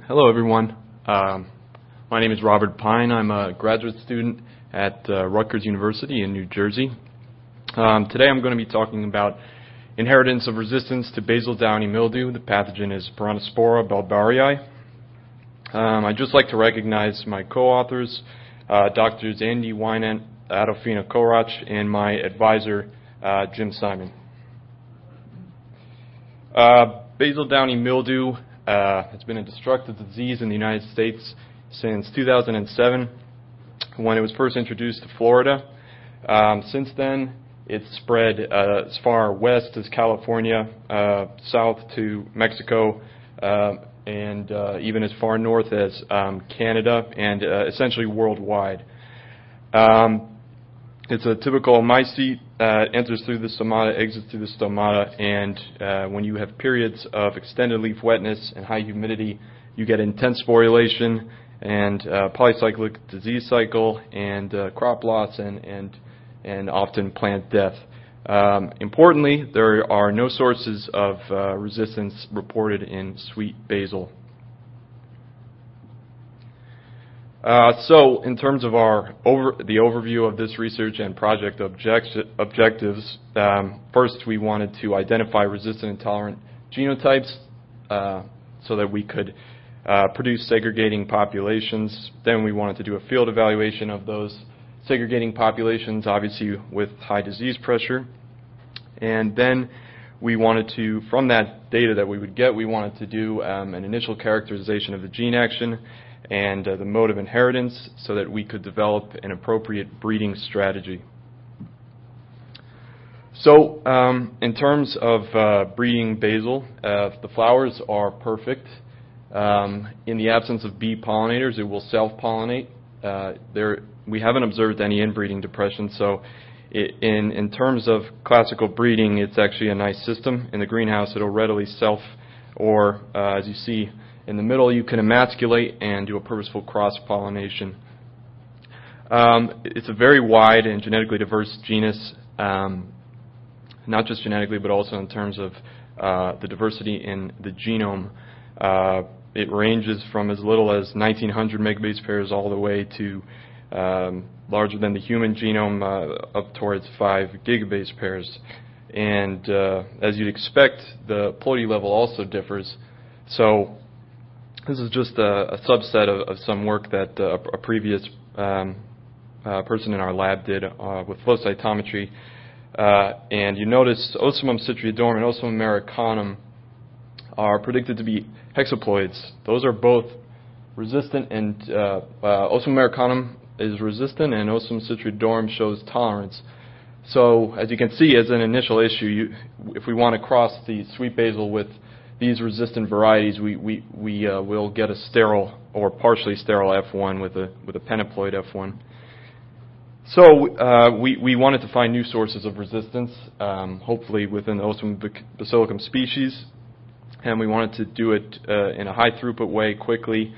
Hello, everyone. My name is Robert Pine. I'm a graduate student at Rutgers University in New Jersey. Today I'm going to be talking about inheritance of resistance to basal downy mildew. The pathogen is Peronospora balbarii. I'd just like to recognize my co-authors, Drs. Andy Wynant, Adolfina Korach, and my advisor, Jim Simon. Basal downy mildew has been a destructive disease in the United States since 2007, when it was first introduced to Florida. Since then, it's spread as far west as California, south to Mexico, and even as far north as Canada, and essentially worldwide. It's a typical mycete, enters through the stomata, exits through the stomata, and when you have periods of extended leaf wetness and high humidity, you get intense sporulation and polycyclic disease cycle and crop loss and often plant death. Importantly, there are no sources of resistance reported in sweet basil. So in terms of the overview of this research and project objectives, first we wanted to identify resistant and tolerant genotypes so that we could produce segregating populations. Then we wanted to do a field evaluation of those segregating populations, obviously with high disease pressure. And then we wanted to, from that data that we would get, we wanted to do an initial characterization of the gene action and the mode of inheritance so that we could develop an appropriate breeding strategy. So in terms of breeding basil, the flowers are perfect. In the absence of bee pollinators, it will self-pollinate. We haven't observed any inbreeding depression, so in terms of classical breeding, it's actually a nice system. In the greenhouse, it'll readily or as you see in the middle, you can emasculate and do a purposeful cross-pollination. It's a very wide and genetically diverse genus, not just genetically, but also in terms of the diversity in the genome. It ranges from as little as 1,900 megabase pairs all the way to larger than the human genome, up towards 5 gigabase pairs. And as you'd expect, the ploidy level also differs. So this is just a subset of some work that a previous person in our lab did with flow cytometry. And you notice Ocimum citriodorm and Ocimum americanum are predicted to be hexaploids. Those are both resistant, and Ocimum americanum is resistant, and Ocimum citriodorm shows tolerance. So as you can see, as an initial issue, if we want to cross the sweet basil with these resistant varieties, we will get a sterile or partially sterile F1 with a pentaploid F1. So we wanted to find new sources of resistance, hopefully within the Ocimum basilicum species, and we wanted to do it in a high throughput way quickly.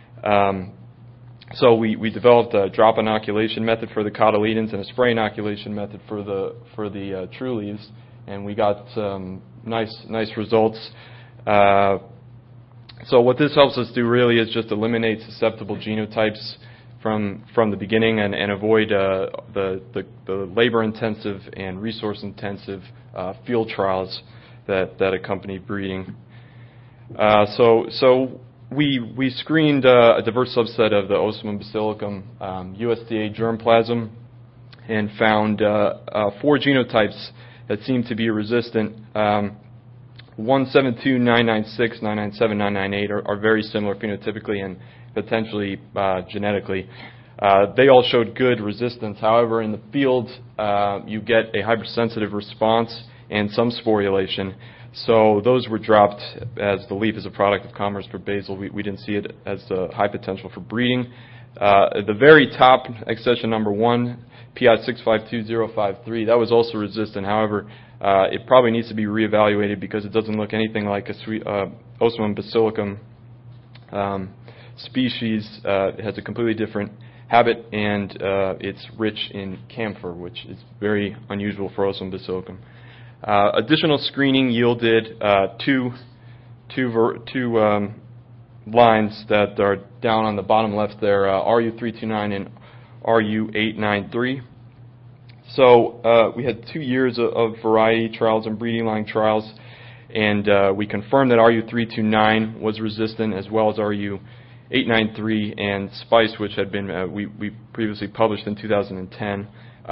So we developed a drop inoculation method for the cotyledons and a spray inoculation method for the true leaves, and we got nice results. So what this helps us do really is just eliminate susceptible genotypes from the beginning and avoid the labor-intensive and resource-intensive field trials that accompany breeding. So we screened a diverse subset of the Ocimum basilicum USDA germplasm and found 4 genotypes that seem to be resistant. 172, 996, 997, 998 are very similar phenotypically and potentially genetically. They all showed good resistance. However, in the field, you get a hypersensitive response and some sporulation. So those were dropped as the leaf is a product of commerce for basil. We didn't see it as a high potential for breeding. The very top, accession number 1, PI 652053, that was also resistant. However, it probably needs to be reevaluated because it doesn't look anything like a sweet Ocimum basilicum species. It has a completely different habit, and it's rich in camphor, which is very unusual for Ocimum basilicum. Additional screening yielded two lines that are down on the bottom left there, RU329 and RU893. So we had 2 years of variety trials and breeding line trials, and we confirmed that RU329 was resistant, as well as RU893 and Spice, which had been we previously published in 2010.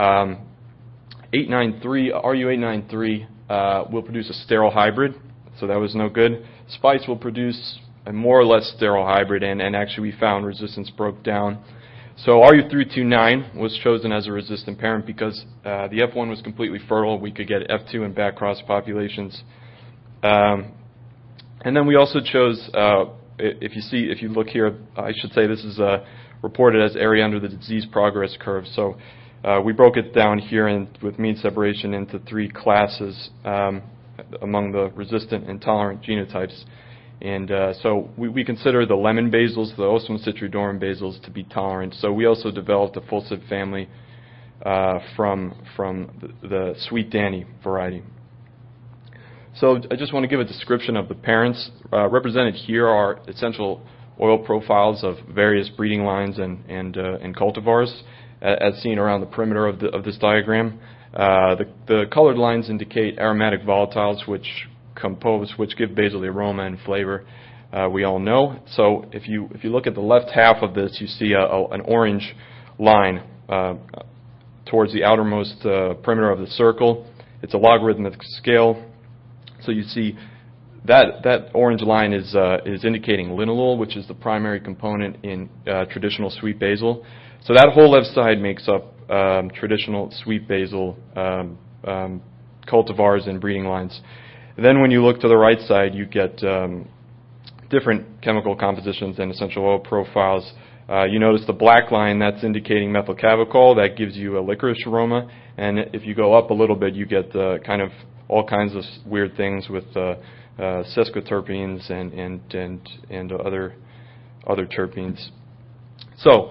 RU893 will produce a sterile hybrid, so that was no good. Spice will produce a more or less sterile hybrid, and actually we found resistance broke down. So RU329 was chosen as a resistant parent because the F1 was completely fertile. We could get F2 and back cross populations. And then we also chose, if you look here, I should say this is reported as area under the disease progress curve. So we broke it down here with mean separation into 3 classes among the resistant and tolerant genotypes. And so we consider the lemon basils, the Osmium citridorum basils, to be tolerant. So we also developed a full Civ family from the Sweet Danny variety. So I just want to give a description of the parents. Represented here are essential oil profiles of various breeding lines and cultivars, as seen around the perimeter of this diagram. The colored lines indicate aromatic volatiles, which give basal aroma and flavor. We all know. So if you look at the left half of this, you see an orange line towards the outermost perimeter of the circle. It's a logarithmic scale. So you see that orange line is indicating linalool, which is the primary component in traditional sweet basil. So that whole left side makes up traditional sweet basil cultivars and breeding lines. And then when you look to the right side, you get different chemical compositions and essential oil profiles. You notice the black line, that's indicating methyl cavicol. That gives you a licorice aroma. And if you go up a little bit, you get kind of all kinds of weird things with sesquiterpenes and other terpenes. So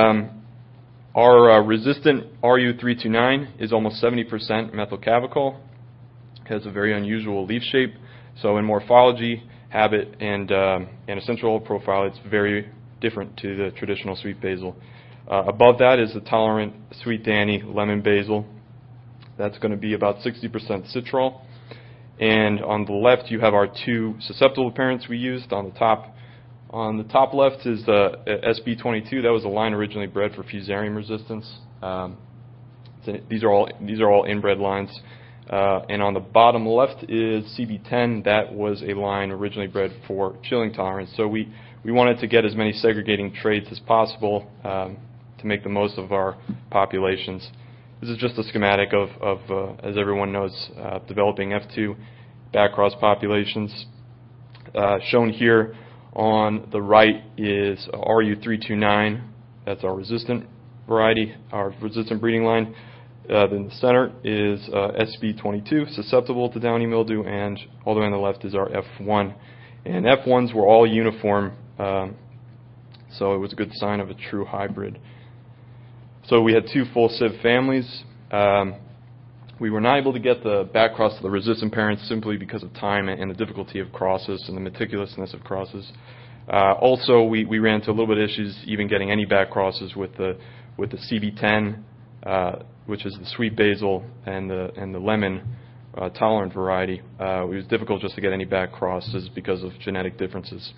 our resistant RU329 is almost 70% methyl cavicol. It has a very unusual leaf shape. So in morphology, habit, and essential oil profile, it's very different to the traditional sweet basil. Above that is the tolerant Sweet Danny lemon basil. That's going to be about 60% citral. And on the left, you have our 2 susceptible parents we used. On the top left is the SB22. That was a line originally bred for fusarium resistance. These are all inbred lines. And on the bottom left is CB10. That was a line originally bred for chilling tolerance. So we wanted to get as many segregating traits as possible to make the most of our populations. This is just a schematic of as everyone knows, developing F2 backcross populations. Shown here on the right is RU329. That's our resistant variety, our resistant breeding line. In the center is SB22, susceptible to downy mildew, and all the way on the left is our F1. And F1s were all uniform, so it was a good sign of a true hybrid. So we had 2 full Civ families. We were not able to get the back cross of the resistant parents simply because of time and the difficulty of crosses and the meticulousness of crosses. Also, we ran into a little bit of issues even getting any back crosses with the CB10, which is the sweet basil, and the lemon tolerant variety. It was difficult just to get any back crosses because of genetic differences.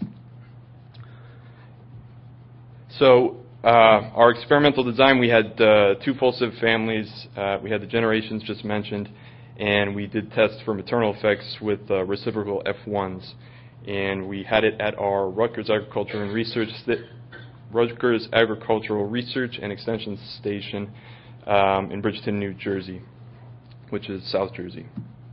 So our experimental design, we had 2 full Civ families. We had the generations just mentioned, and we did tests for maternal effects with reciprocal F1s. And we had it at our Rutgers Agricultural Research and Extension Station in Bridgeton, New Jersey, which is South Jersey.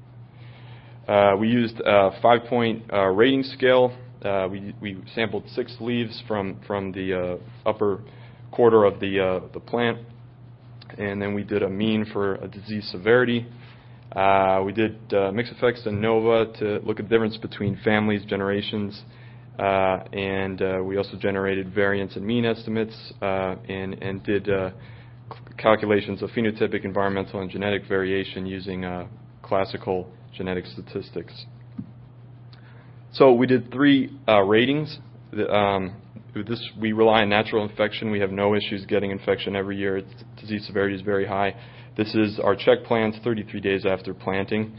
We used a 5-point rating scale. We sampled 6 leaves from the upper quarter of the plant, and then we did a mean for a disease severity. We did mixed effects ANOVA to look at the difference between families, generations, and we also generated variance and mean estimates and did calculations of phenotypic, environmental, and genetic variation using classical genetic statistics. So we did 3 ratings we rely on natural infection. We have no issues getting infection every year. Disease severity is very high. This is our check plants 33 days after planting.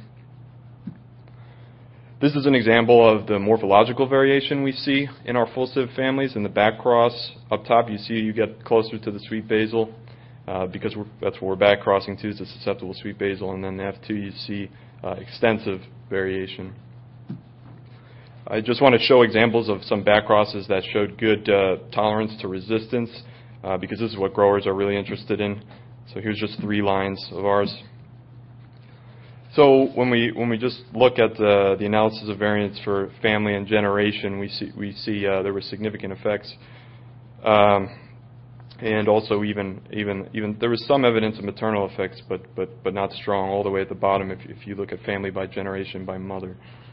This is an example of the morphological variation we see in our full sieve families. In the back cross, up top you see you get closer to the sweet basil because that's what we're back crossing to, is the susceptible sweet basil. And then the F2 you see extensive variation. I just want to show examples of some back crosses that showed good tolerance to resistance because this is what growers are really interested in. So here's just 3 lines of ours. So when we just look at the analysis of variance for family and generation, we see there were significant effects, and also even there was some evidence of maternal effects, but not strong all the way at the bottom. If you look at family by generation by mother,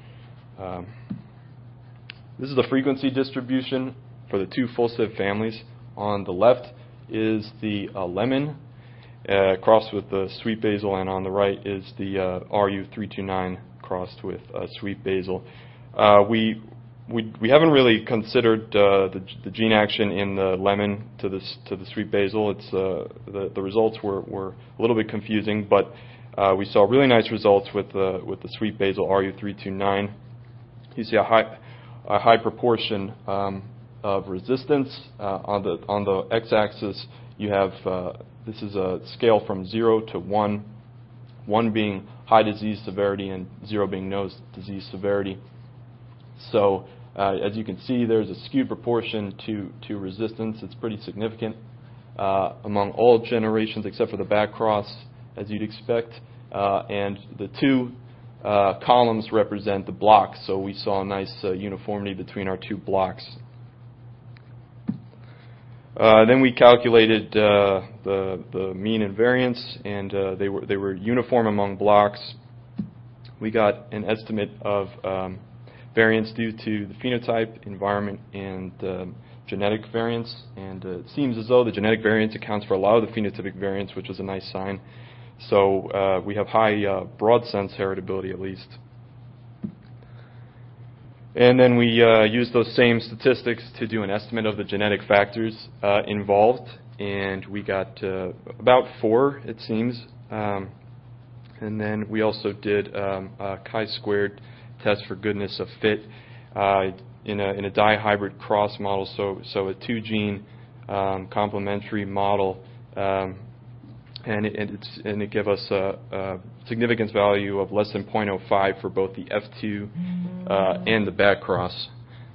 this is the frequency distribution for the 2 full sieve families. On the left is the lemon crossed with the sweet basil, and on the right is the RU329 crossed with sweet basil. We haven't really considered the gene action in the lemon to the sweet basil. It's the results were a little bit confusing, but we saw really nice results with the sweet basil RU329. You see a high proportion of resistance on the x-axis. You have this is a scale from 0 to 1, 1 being high disease severity and 0 being no disease severity. So as you can see, there's a skewed proportion to resistance. It's pretty significant among all generations except for the back cross, as you'd expect. And the 2 columns represent the blocks, so we saw a nice uniformity between our 2 blocks. Then we calculated the mean and variance, and they were uniform among blocks. We got an estimate of variance due to the phenotype, environment, and genetic variance. And it seems as though the genetic variance accounts for a lot of the phenotypic variance, which is a nice sign. So we have high broad sense heritability at least. And then we use those same statistics to do an estimate of the genetic factors involved, and we got about 4, it seems. And then we also did a chi-squared test for goodness of fit in a dihybrid cross model, so a 2-gene complementary model, and it gave us a significance value of less than 0.05 for both the F2 and the back cross.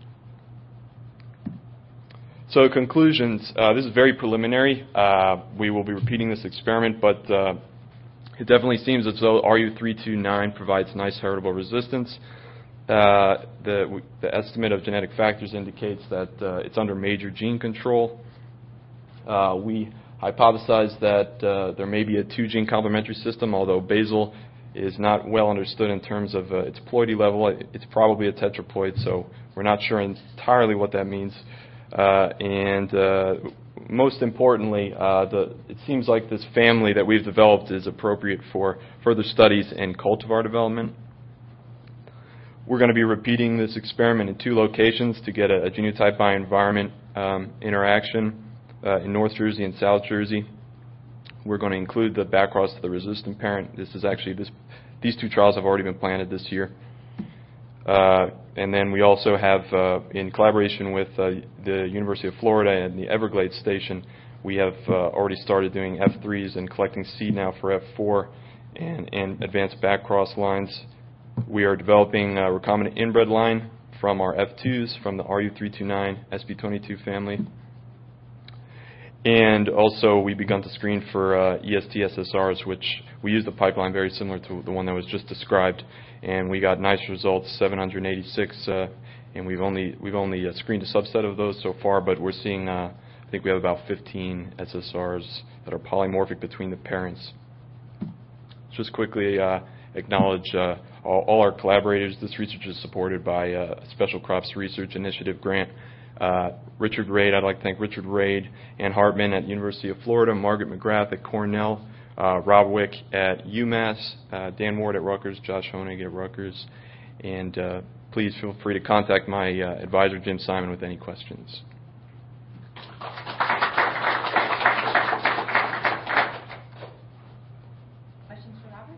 So conclusions, this is very preliminary. We will be repeating this experiment, but it definitely seems as though RU329 provides nice heritable resistance. The estimate of genetic factors indicates that it's under major gene control. We hypothesized that there may be a 2-gene complementary system, although basil is not well understood in terms of its ploidy level. It's probably a tetraploid, so we're not sure entirely what that means. And most importantly, it seems like this family that we've developed is appropriate for further studies in cultivar development. We're going to be repeating this experiment in 2 locations to get a genotype by environment interaction in North Jersey and South Jersey. We're going to include the backcross to the resistant parent. These 2 trials have already been planted this year. And then we also have, in collaboration with the University of Florida and the Everglades Station, we have already started doing F3s and collecting seed now for F4 and advanced backcross lines. We are developing a recombinant inbred line from our F2s from the RU329 SP22 family. And also, we've begun to screen for EST SSRs, which we used a pipeline very similar to the one that was just described, and we got nice results, 786, and we've only screened a subset of those so far, but we're seeing, I think we have about 15 SSRs that are polymorphic between the parents. Just quickly acknowledge all our collaborators. This research is supported by a Special Crops Research Initiative grant. Richard Raid, I'd like to thank Richard Raid, Ann Hartman at University of Florida, Margaret McGrath at Cornell, Rob Wick at UMass, Dan Ward at Rutgers, Josh Honig at Rutgers, and please feel free to contact my advisor, Jim Simon, with any questions. Questions for Robert?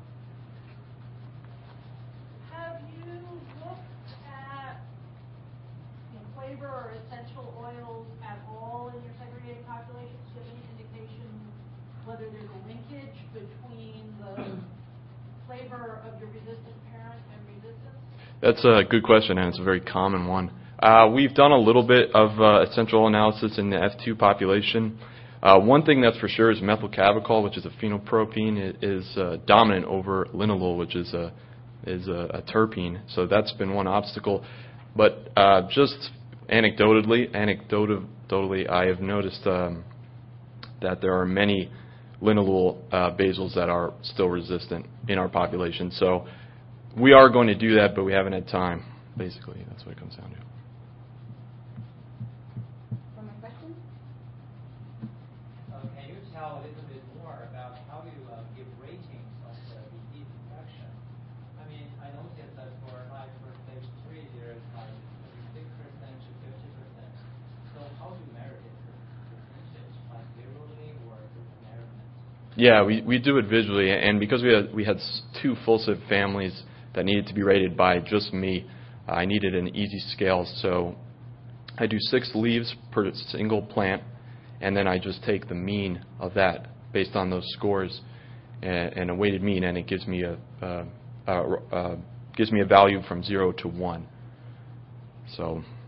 Have you looked at flavor or essential oils at all in your segregated populations? Do you have any indication whether there's a linkage between the flavor of your resistant parent and resistance? That's a good question, and it's a very common one. We've done a little bit of essential analysis in the F2 population. One thing that's for sure is methylcavicol, which is a phenylpropene, is dominant over linalool, which is a terpene. So that's been one obstacle. But just anecdotally, I have noticed that there are many linalool basals that are still resistant in our population. So we are going to do that, but we haven't had time. Basically, that's what it comes down to. One more question? Can you tell a little bit more about how you give ratings of the disease infection? I mean, I noticed that for stage 3, there is like 36% to 50%. So how do you measure it? Percentage, like visually or with measurements? Yeah, we do it visually, and because we had 2 full-SIV families that needed to be rated by just me, I needed an easy scale. So I do 6 leaves per single plant, and then I just take the mean of that based on those scores and a weighted mean, and it gives me a value from 0 to 1. So